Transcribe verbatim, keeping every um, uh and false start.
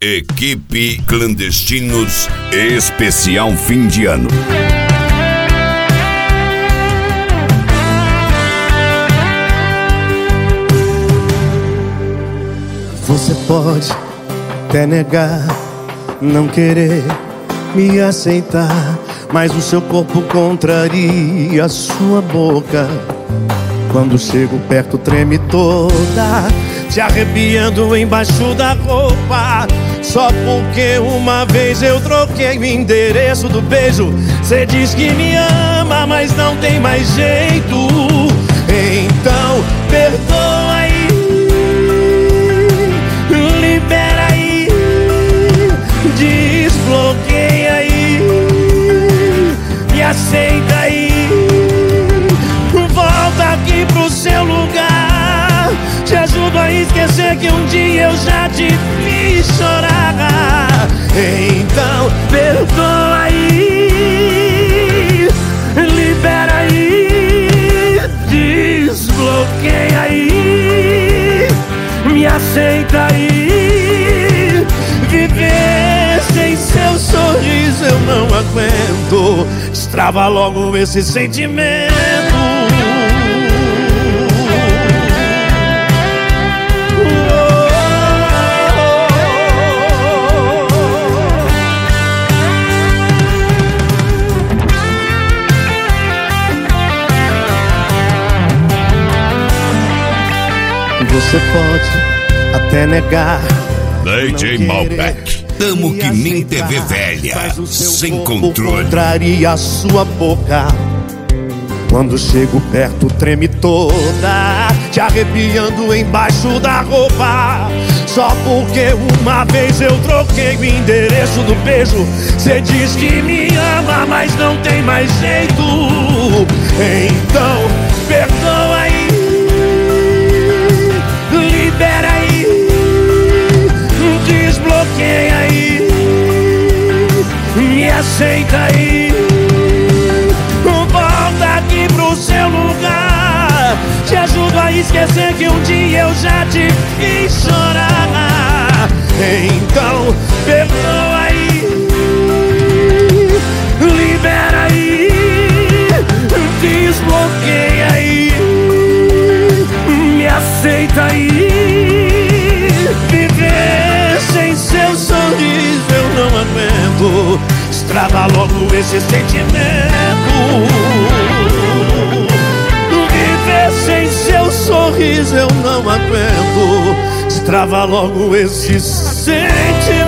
Equipe Clandestinos especial fim de ano. Você pode até negar, não querer me aceitar, mas o seu corpo contraria a sua boca. Quando chego perto treme toda, te arrepiando embaixo da roupa. Só porque uma vez eu troquei o endereço do beijo. Cê diz que me ama, mas não tem mais jeito. Então perdoa aí, libera aí, desbloqueia aí, me aceita aí. Volta aqui pro seu lugar, te ajudo a esquecer que um dia eu já te fiz chorar. Então perdoa aí, libera aí, desbloqueia aí, me aceita aí. Viver sem seu sorriso eu não aguento, destrava logo esse sentimento. Você pode até negar, D J Malbec, tamo que nem T V velha, sem controle. Contraria a sua boca. Quando chego perto treme toda, te arrepiando embaixo da roupa. Só porque uma vez eu troquei o endereço do beijo. Cê diz que me ama, mas não tem mais jeito. Então perdoa aí, libera aí, desbloqueia aí, me aceita aí. Volta aqui pro seu lugar, te ajudo a esquecer que um dia eu já te fiz chorar. Então perdoa aí, libera aí, desbloqueia aí, me aceita aí. Viver sem seu sorriso eu não aguento, destrava logo esse sentimento. Viver sem seu sorriso eu não aguento, destrava logo esse sentimento.